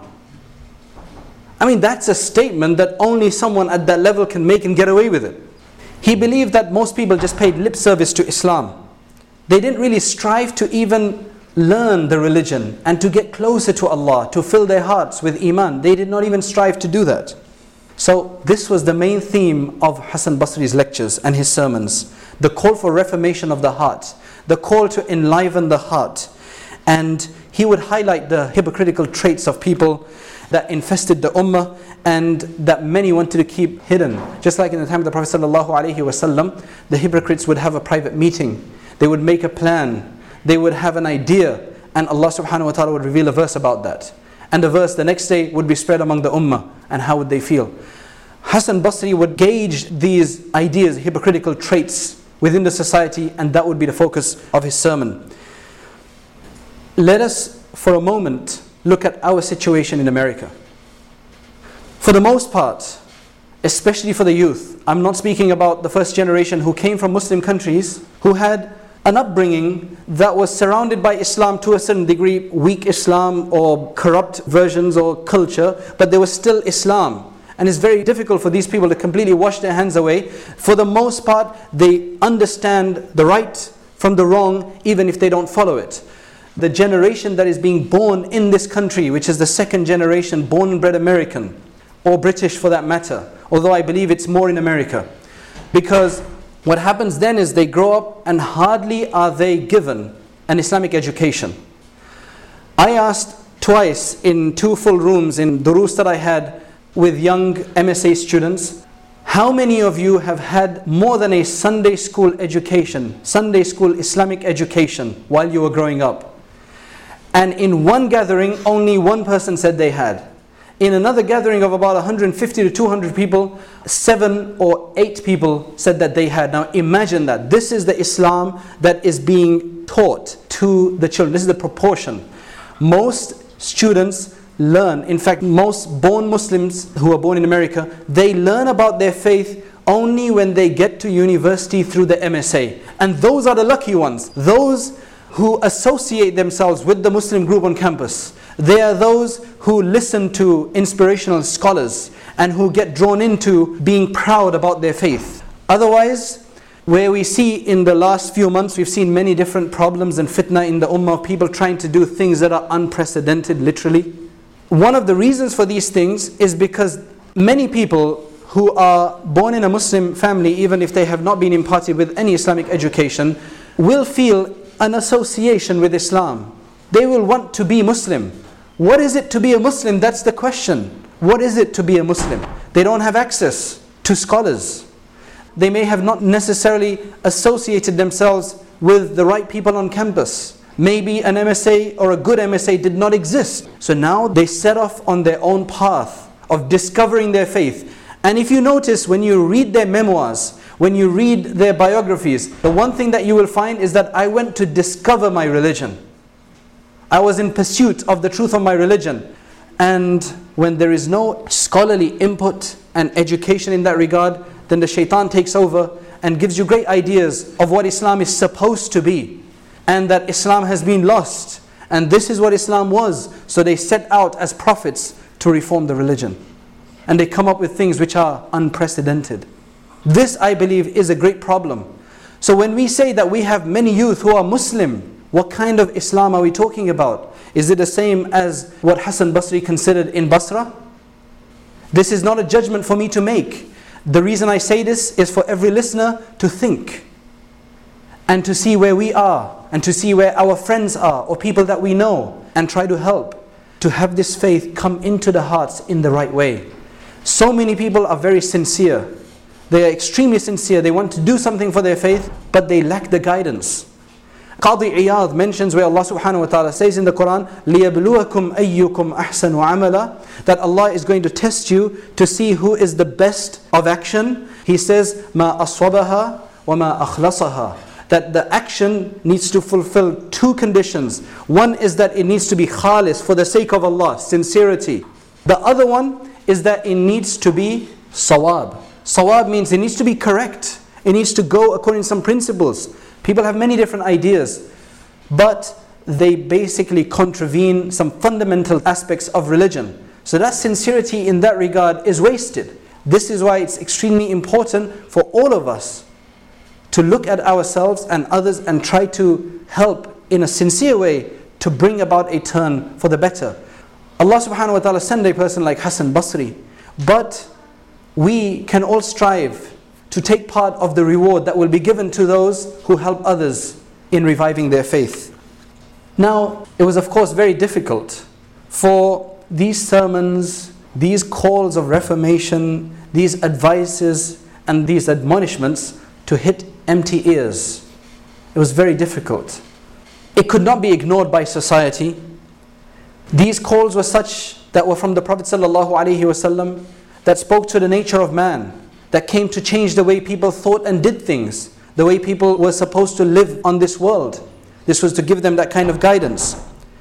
I mean, that's a statement that only someone at that level can make and get away with it. He believed that most people just paid lip service to Islam. They didn't really strive to even learn the religion and to get closer to Allah, to fill their hearts with iman. They did not even strive to do that. So this was the main theme of Hassan Basri's lectures and his sermons. The call for reformation of the heart. The call to enliven the heart. And he would highlight the hypocritical traits of people that infested the ummah and that many wanted to keep hidden. Just like in the time of the Prophet ﷺ, the hypocrites would have a private meeting. They would make a plan. They would have an idea. And Allah subhanahu wa ta'ala would reveal a verse about that. And the verse the next day would be spread among the ummah. And how would they feel? Hassan Basri would gauge these ideas, hypocritical traits within the society, and that would be the focus of his sermon. Let us, for a moment, look at our situation in America. For the most part, especially for the youth, I'm not speaking about the first generation who came from Muslim countries, who had an upbringing that was surrounded by Islam to a certain degree, weak Islam or corrupt versions or culture, but there was still Islam. And it's very difficult for these people to completely wash their hands away. For the most part, they understand the right from the wrong, even if they don't follow it. The generation that is being born in this country, which is the second generation, born and bred American, or British for that matter, although I believe it's more in America. Because what happens then is they grow up and hardly are they given an Islamic education. I asked twice in two full rooms in durus that I had with young M S A students, how many of you have had more than a Sunday school education, Sunday school Islamic education while you were growing up? And in one gathering, only one person said they had. In another gathering of about one hundred fifty to two hundred people, seven or eight people said that they had. Now imagine that. This is the Islam that is being taught to the children. This is the proportion. Most students learn, in fact most born Muslims who are born in America, they learn about their faith only when they get to university through the M S A. And those are the lucky ones. Those who associate themselves with the Muslim group on campus. They are those who listen to inspirational scholars and who get drawn into being proud about their faith. Otherwise, where we see in the last few months, we've seen many different problems and fitna in the ummah of people trying to do things that are unprecedented, literally. One of the reasons for these things is because many people who are born in a Muslim family, even if they have not been imparted with any Islamic education, will feel an association with Islam. They will want to be Muslim. What is it to be a Muslim? That's the question. What is it to be a Muslim? They don't have access to scholars. They may have not necessarily associated themselves with the right people on campus. Maybe an M S A or a good M S A did not exist. So now they set off on their own path of discovering their faith. And if you notice, when you read their memoirs, when you read their biographies, the one thing that you will find is that I went to discover my religion. I was in pursuit of the truth of my religion. And when there is no scholarly input and education in that regard, then the shaitan takes over and gives you great ideas of what Islam is supposed to be, and that Islam has been lost, and this is what Islam was. So they set out as prophets to reform the religion, and they come up with things which are unprecedented. This, I believe, is a great problem. So when we say that we have many youth who are Muslim, what kind of Islam are we talking about? Is it the same as what Hassan Basri considered in Basra? This is not a judgment for me to make. The reason I say this is for every listener to think and to see where we are and to see where our friends are or people that we know, and try to help to have this faith come into the hearts in the right way. So many people are very sincere. They are extremely sincere. They want to do something for their faith, but they lack the guidance. Qadi Iyad mentions where Allah subhanahu wa ta'ala says in the Quran, لِيَبْلُوَكُمْ أَيُّكُمْ أَحْسَنُ عَمَلًا, that Allah is going to test you to see who is the best of action. He says, مَا أَصْوَبَهَا وَمَا أَخْلَصَهَا, that the action needs to fulfill two conditions. One is that it needs to be khalis, for the sake of Allah, sincerity. The other one is that it needs to be sawab. Sawab means it needs to be correct. It needs to go according to some principles. People have many different ideas, but they basically contravene some fundamental aspects of religion. So that sincerity in that regard is wasted. This is why it's extremely important for all of us to look at ourselves and others and try to help in a sincere way to bring about a turn for the better. Allah subhanahu wa ta'ala sent a person like Hassan Basri, but we can all strive to take part of the reward that will be given to those who help others in reviving their faith. Now, it was of course very difficult for these sermons, these calls of reformation, these advices and these admonishments to hit empty ears. It was very difficult. It could not be ignored by society. These calls were such that were from the Prophet ﷺ, that spoke to the nature of man, that came to change the way people thought and did things, the way people were supposed to live on this world. This was to give them that kind of guidance.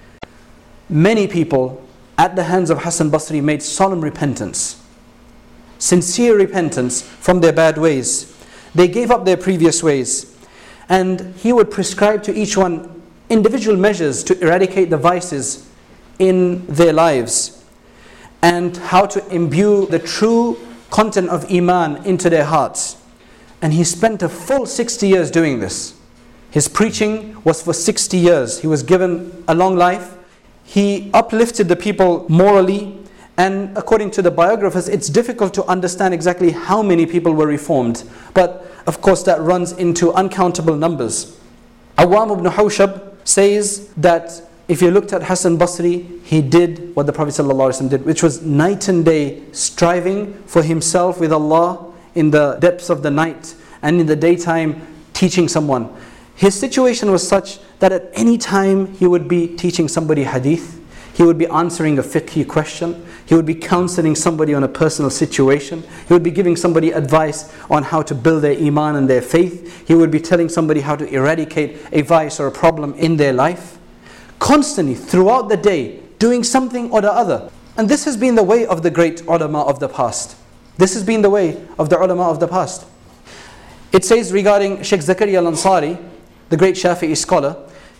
Many people at the hands of Hassan Basri made solemn repentance, sincere repentance from their bad ways. They gave up their previous ways, and he would prescribe to each one individual measures to eradicate the vices in their lives, and how to imbue the true content of Iman into their hearts. And he spent a full sixty years doing this. His preaching was for sixty years. He was given a long life. He uplifted the people morally, and according to the biographers, it's difficult to understand exactly how many people were reformed, but of course that runs into uncountable numbers. Awam ibn Hawshab says that if you looked at Hassan Basri, he did what the Prophet ﷺ did, which was night and day striving for himself with Allah in the depths of the night, and in the daytime teaching someone. His situation was such that at any time he would be teaching somebody hadith, he would be answering a fiqh question, he would be counseling somebody on a personal situation, he would be giving somebody advice on how to build their iman and their faith, he would be telling somebody how to eradicate a vice or a problem in their life. Constantly, throughout the day, doing something or the other. And this has been the way of the great ulama of the past. This has been the way of the ulama of the past. It says regarding Sheikh Zakaria al-Ansari, the great Shafi'i scholar,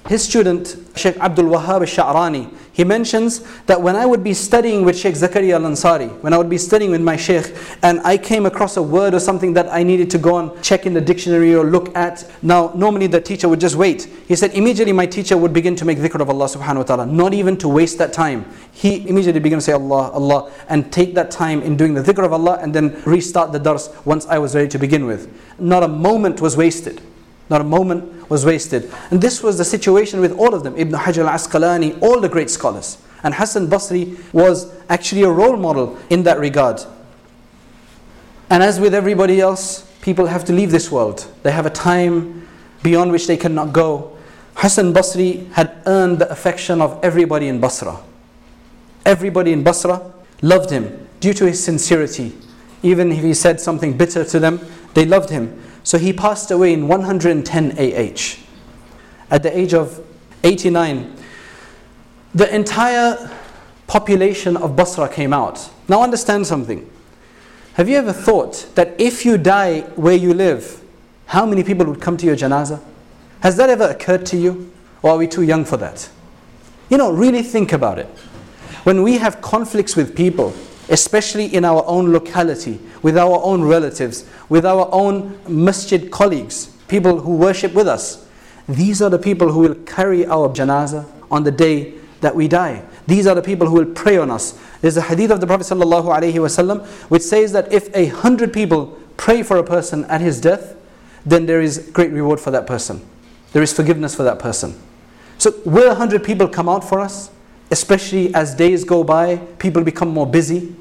His student, Sheikh Abdul Wahhab al-Sha'rani, he mentions that when I would be studying with Sheikh Zakaria al-Ansari, when I would be studying with my Sheikh, and I came across a word or something that I needed to go and check in the dictionary or look at, now normally the teacher would just wait. He said immediately my teacher would begin to make dhikr of Allah subhanahu wa ta'ala, not even to waste that time. He immediately began to say Allah, Allah, and take that time in doing the dhikr of Allah, and then restart the dars once I was ready to begin with. Not a moment was wasted. Not a moment was wasted. And this was the situation with all of them. Ibn Hajar al-Asqalani, all the great scholars. And Hassan Basri was actually a role model in that regard. And as with everybody else, people have to leave this world. They have a time beyond which they cannot go. Hassan Basri had earned the affection of everybody in Basra. Everybody in Basra loved him due to his sincerity. Even if he said something bitter to them, they loved him. So he passed away in one hundred ten A H. At the age of eighty-nine. The entire population of Basra came out. Now understand something. Have you ever thought that if you die where you live, how many people would come to your janazah? Has that ever occurred to you? Or are we too young for that? You know, really think about it. When we have conflicts with people, especially in our own locality, with our own relatives, with our own masjid colleagues, people who worship with us, these are the people who will carry our janazah on the day that we die. These are the people who will pray on us. There's a hadith of the Prophet ﷺ which says that if a hundred people pray for a person at his death, then there is great reward for that person. There is forgiveness for that person. So will a hundred people come out for us? Especially as days go by, people become more busy.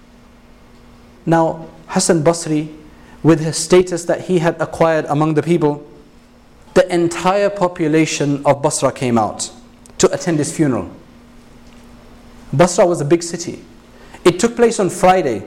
Now, Hassan Basri, with his status that he had acquired among the people, the entire population of Basra came out to attend his funeral. Basra was a big city. It took place on Friday.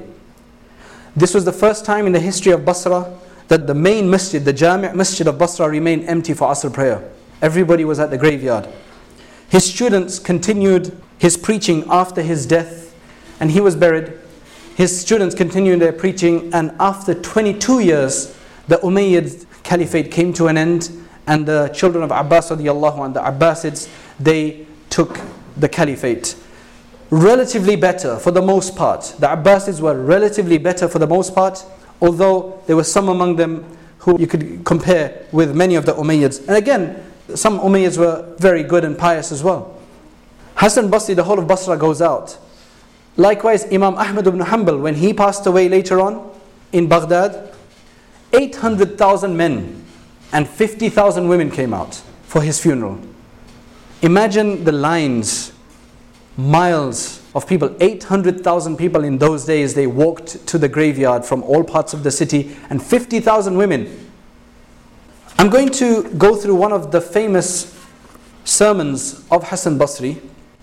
This was the first time in the history of Basra that the main masjid, the Jami' Masjid of Basra, remained empty for Asr prayer. Everybody was at the graveyard. His students continued his preaching after his death, and he was buried. His students continued their preaching, and after twenty-two years, the Umayyad Caliphate came to an end, and the children of Abbas radiallahu anhu, the Abbasids, they took the Caliphate. Relatively better for the most part. The Abbasids were relatively better for the most part, although there were some among them who you could compare with many of the Umayyads. And again, some Umayyads were very good and pious as well. Hassan Basri, the whole of Basra goes out. Likewise, Imam Ahmad ibn Hanbal, when he passed away later on in Baghdad, eight hundred thousand men and fifty thousand women came out for his funeral. Imagine the lines, miles of people, eight hundred thousand people in those days. They walked to the graveyard from all parts of the city, and fifty thousand women. I'm going to go through one of the famous sermons of Hassan Basri,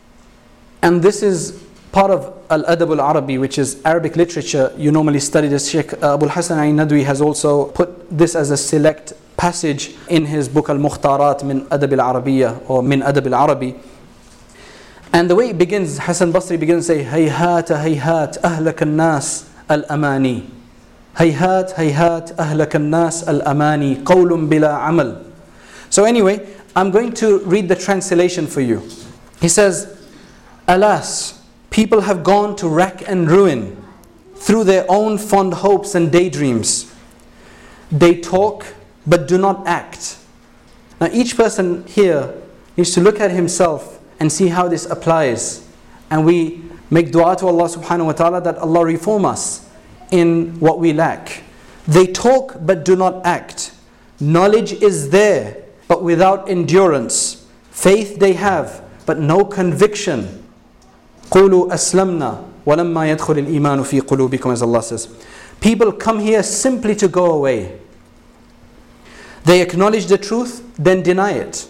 and this is part of Al-Adab al-Arabi, which is Arabic literature. You normally study this. Sheikh Abu al-Hasan al-Nadwi has also put this as a select passage in his book Al-Mukhtarat min Adab al-Arabiya, or min Adab al-Arabi. And the way it begins, Hassan Basri begins to say, Hayhat, hayhat, ahlak al-nas al-amani. Hayhat, hayhat, ahlak al-nas al-amani. Qawlun bila amal. So anyway, I'm going to read the translation for you. He says, alas, people have gone to rack and ruin through their own fond hopes and daydreams. They talk but do not act. Now each person here needs to look at himself and see how this applies. And we make dua to Allah subhanahu wa ta'ala that Allah reform us in what we lack. They talk but do not act. Knowledge is there but without endurance. Faith they have but no conviction. قُولُوا أَسْلَمْنَا وَلَمَّا يَدْخُلِ الْإِيمَانُ فِي قُلُوبِكُمْ, as Allah says. People come here simply to go away. They acknowledge the truth, then deny it,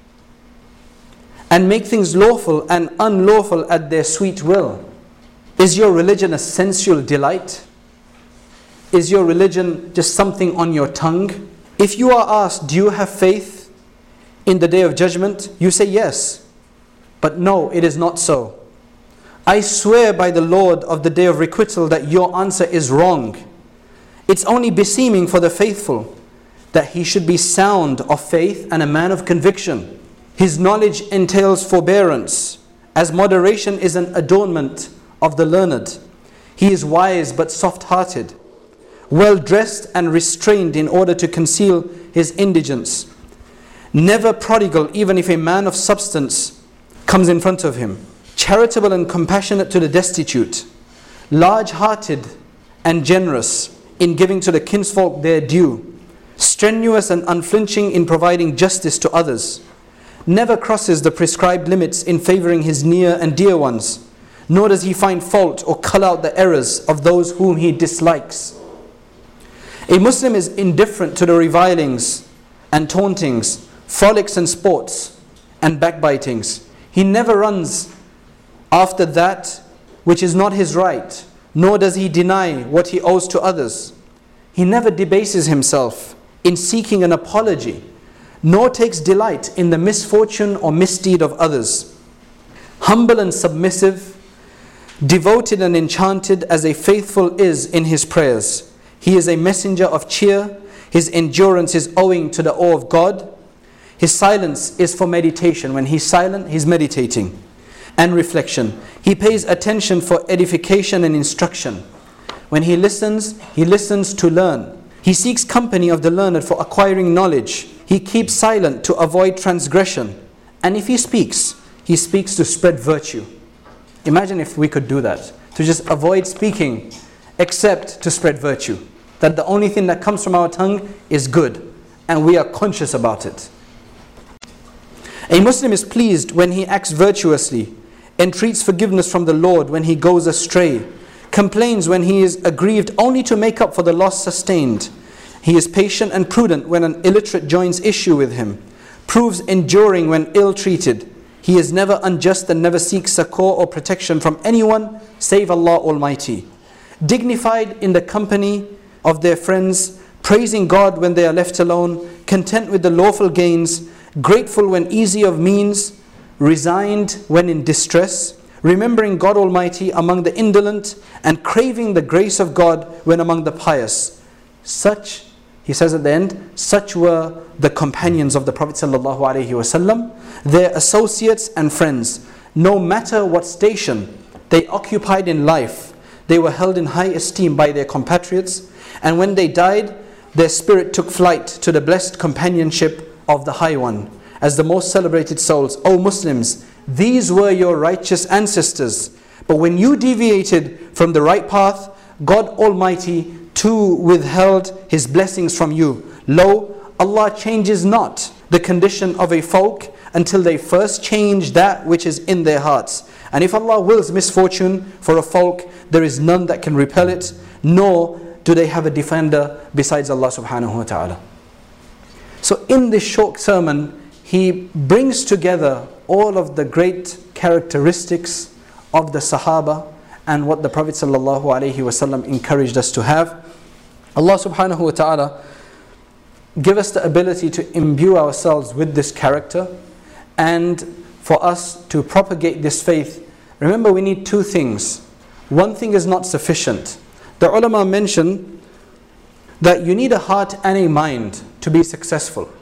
and make things lawful and unlawful at their sweet will. Is your religion a sensual delight? Is your religion just something on your tongue? If you are asked, do you have faith in the day of judgment? You say yes. But no, it is not so. I swear by the Lord of the day of requital that your answer is wrong. It's only beseeming for the faithful that he should be sound of faith and a man of conviction. His knowledge entails forbearance, as moderation is an adornment of the learned. He is wise but soft-hearted, well-dressed and restrained in order to conceal his indigence. Never prodigal, even if a man of substance comes in front of him. Charitable and compassionate to the destitute. Large-hearted and generous in giving to the kinsfolk their due. Strenuous and unflinching in providing justice to others. Never crosses the prescribed limits in favoring his near and dear ones, nor does he find fault or cull out the errors of those whom he dislikes. A Muslim is indifferent to the revilings and tauntings, frolics and sports, and backbitings. He never runs after that which is not his right, nor does he deny what he owes to others. He never debases himself in seeking an apology, nor takes delight in the misfortune or misdeed of others. Humble and submissive, devoted and enchanted as a faithful is in his prayers. He is a messenger of cheer. His endurance is owing to the awe of God. His silence is for meditation. When he's silent, he's meditating and reflection. He pays attention for edification and instruction. When he listens, he listens to learn. He seeks company of the learned for acquiring knowledge. He keeps silent to avoid transgression. And if he speaks, he speaks to spread virtue. Imagine if we could do that. To just avoid speaking except to spread virtue. That the only thing that comes from our tongue is good. And we are conscious about it. A Muslim is pleased when he acts virtuously, entreats forgiveness from the Lord when he goes astray, complains when he is aggrieved only to make up for the loss sustained. He is patient and prudent when an illiterate joins issue with him, proves enduring when ill-treated. He is never unjust and never seeks succor or protection from anyone save Allah Almighty. Dignified in the company of their friends, praising God when they are left alone, content with the lawful gains, grateful when easy of means, resigned when in distress, remembering God Almighty among the indolent, and craving the grace of God when among the pious. Such, he says at the end, such were the companions of the Prophet ﷺ, their associates and friends. No matter what station they occupied in life, they were held in high esteem by their compatriots, and when they died, their spirit took flight to the blessed companionship of the High One, as the most celebrated souls. O Muslims, these were your righteous ancestors, but when you deviated from the right path, God Almighty too withheld His blessings from you. Lo, Allah changes not the condition of a folk until they first change that which is in their hearts. And if Allah wills misfortune for a folk, there is none that can repel it, nor do they have a defender besides Allah subhanahu wa ta'ala. So in this short sermon, he brings together all of the great characteristics of the Sahaba and what the Prophet sallallahu alaihi wasallam encouraged us to have. Allah subhanahu wa ta'ala give us the ability to imbue ourselves with this character, and for us to propagate this faith. Remember, we need two things. One thing is not sufficient. The ulama mention that you need a heart and a mind to be successful.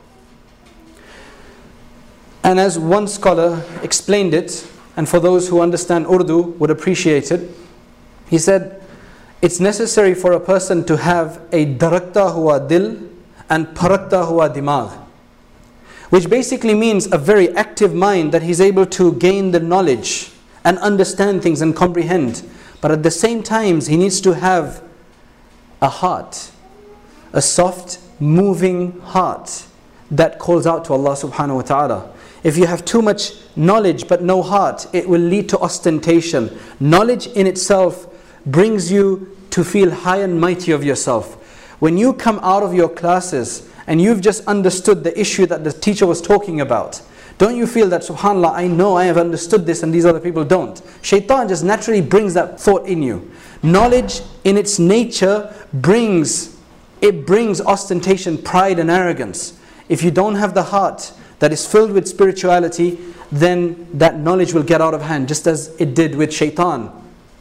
And as one scholar explained it, and for those who understand Urdu would appreciate it, he said, it's necessary for a person to have a darakta hua dil and parakta hua dimagh, which basically means a very active mind that he's able to gain the knowledge and understand things and comprehend. But at the same time, he needs to have a heart, a soft, moving heart that calls out to Allah subhanahu wa ta'ala. If you have too much knowledge but no heart, it will lead to ostentation. Knowledge in itself brings you to feel high and mighty of yourself. When you come out of your classes and you've just understood the issue that the teacher was talking about, don't you feel that, subhanAllah, I know I have understood this and these other people don't? Shaitan just naturally brings that thought in you. Knowledge in its nature brings, it brings ostentation, pride and arrogance. If you don't have the heart that is filled with spirituality, then that knowledge will get out of hand, just as it did with Shaitan.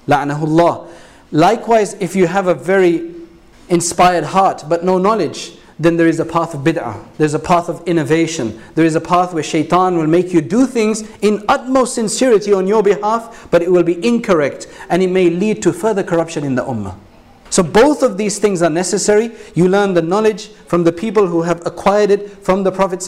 La'anahullah. Likewise, if you have a very inspired heart but no knowledge, then there is a path of bid'ah. There's a path of innovation. There is a path where shaitan will make you do things in utmost sincerity on your behalf, but it will be incorrect and it may lead to further corruption in the ummah. So both of these things are necessary. You learn the knowledge from the people who have acquired it from the Prophet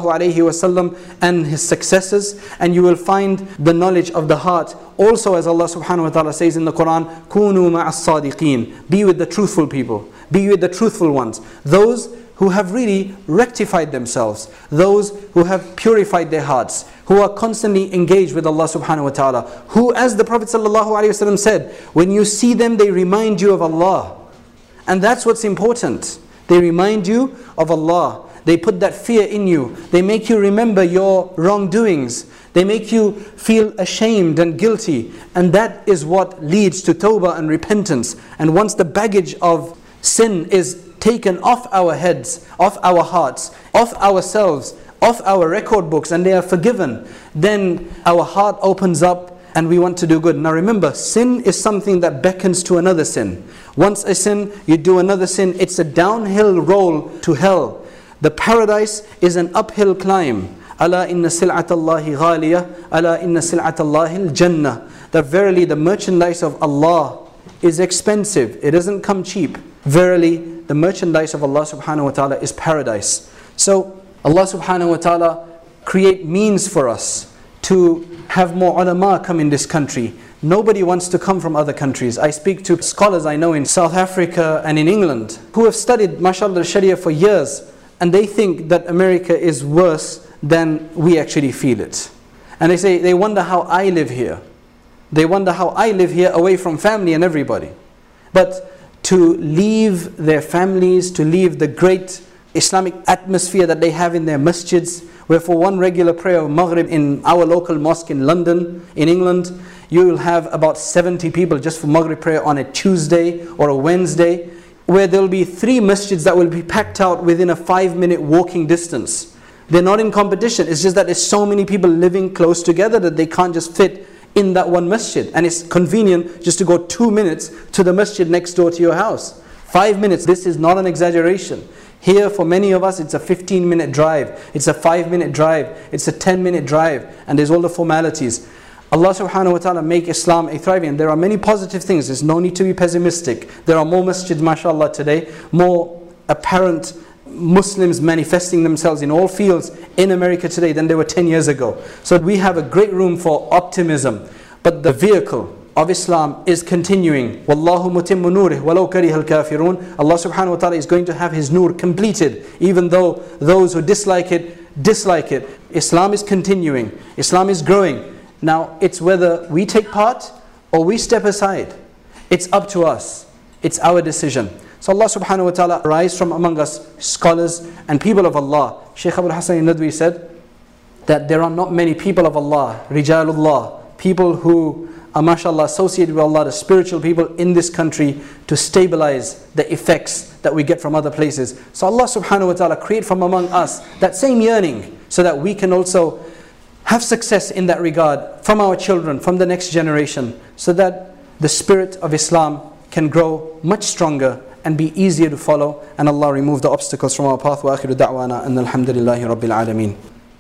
ﷺ and his successors, and you will find the knowledge of the heart. Also, as Allah subhanahu wa ta'ala says in the Quran, "Kunu ma'as sadiqeen." Be with the truthful people. Be with the truthful ones. Those who have really rectified themselves. Those who have purified their hearts. Who are constantly engaged with Allah subhanahu wa ta'ala. Who, as the Prophet ﷺ said, when you see them, they remind you of Allah. And that's what's important. They remind you of Allah. They put that fear in you. They make you remember your wrongdoings. They make you feel ashamed and guilty. And that is what leads to tawbah and repentance. And once the baggage of sin is taken off our heads, off our hearts, off ourselves, off our record books, and they are forgiven, then our heart opens up and we want to do good. Now remember, sin is something that beckons to another sin. Once a sin, you do another sin. It's a downhill roll to hell. The paradise is an uphill climb. Ala inna sil'at Allahi ghaliyah, ala inna sil'at Allahi al-jannah. That verily the merchandise of Allah is expensive. It doesn't come cheap. Verily, the merchandise of Allah subhanahu wa ta'ala is paradise. So, Allah subhanahu wa ta'ala create means for us to have more ulama come in this country. Nobody wants to come from other countries. I speak to scholars I know in South Africa and in England who have studied, mashallah, Sharia for years, and they think that America is worse than we actually feel it. And they say, they wonder how I live here. They wonder how I live here away from family and everybody. But to leave their families, to leave the great Islamic atmosphere that they have in their masjids, where for one regular prayer of Maghrib in our local mosque in London, in England, you will have about seventy people just for Maghrib prayer on a Tuesday or a Wednesday, where there will be three masjids that will be packed out within a five minute walking distance. They're not in competition, it's just that there's so many people living close together that they can't just fit in that one masjid, and it's convenient just to go two minutes to the masjid next door to your house. Five minutes, this is not an exaggeration. Here for many of us it's a fifteen minute drive, it's a five minute drive, it's a ten minute drive, and there's all the formalities. Allah subhanahu wa ta'ala make Islam a thriving, and there are many positive things. There's no need to be pessimistic. There are more masjids, mashallah, today, more apparent Muslims manifesting themselves in all fields in America today than there were ten years ago. So we have a great room for optimism. But the vehicle of Islam is continuing. Wallahu mutimmu nurih walau karihal kafirun. Allah subhanahu wa ta'ala is going to have His nur completed, even though those who dislike it, dislike it. Islam is continuing. Islam is growing. Now it's whether we take part or we step aside. It's up to us. It's our decision. So Allah subhanahu wa ta'ala rise from among us scholars and people of Allah. Shaykh Abul Hasan al-Nadwi said that there are not many people of Allah, Rijalullah, people who are mashallah associated with Allah, the spiritual people in this country, to stabilize the effects that we get from other places. So Allah subhanahu wa ta'ala create from among us that same yearning so that we can also have success in that regard from our children, from the next generation, so that the spirit of Islam can grow much stronger and be easier to follow, and Allah remove the obstacles from our path. Wa akhiru da'wana and alhamdulillahi rabbil alameen.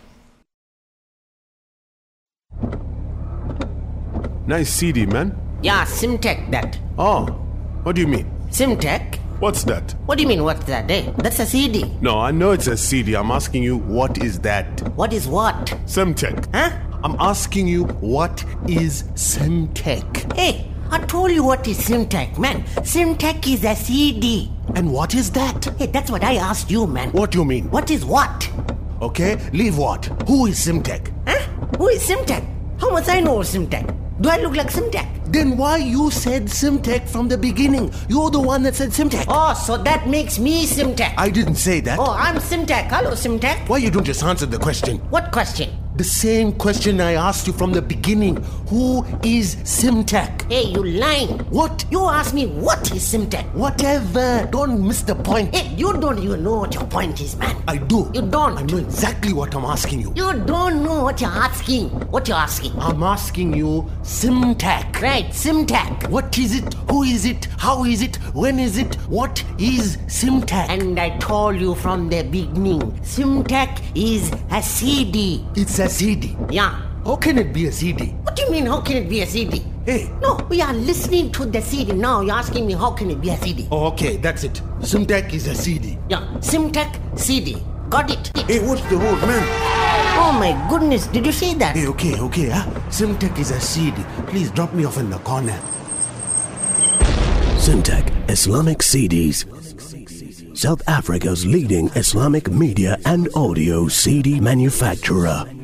Nice C D, man. Yeah, Simtech that. Oh, what do you mean? Simtech? What's that? What do you mean what's that? Eh? That's a C D. No, I know it's a C D. I'm asking you, what is that? What is what? Semtech. Huh? I'm asking you, what is Semtech? Hey, I told you what is Simtech, man. Simtech is a C D. And what is that? Hey, that's what I asked you, man. What do you mean? What is what? Okay, leave what? Who is Simtech? Huh? Who is Simtech? How much I know of Simtech? Do I look like Simtech? Then why you said Simtech from the beginning? You're the one that said Simtech. Oh, so that makes me Simtech. I didn't say that. Oh, I'm Simtech. Hello, Simtech. Why you don't just answer the question? What question? The same question I asked you from the beginning. Who is Simtek? Hey, you lying. What? You asked me what is Simtek. Whatever. Don't miss the point. Hey, you don't even know what your point is, man. I do. You don't. I know exactly what I'm asking you. You don't know what you're asking. What you're asking. I'm asking you Simtek. Right, Simtek. What is it? Who is it? How is it? When is it? What is Simtek? And I told you from the beginning, Simtek is a C D. It's a C D. Yeah. How can it be a C D? What do you mean, how can it be a C D? Hey. No, we are listening to the C D now. You're asking me how can it be a C D? Oh, okay, that's it. Simtek is a C D. Yeah, Simtek C D. Got it? Hey, what's the road, man? Oh my goodness, did you see that? Hey, okay, okay, huh? Simtek is a C D. Please drop me off in the corner. Simtek Islamic C Ds. South Africa's leading Islamic media and audio C D manufacturer.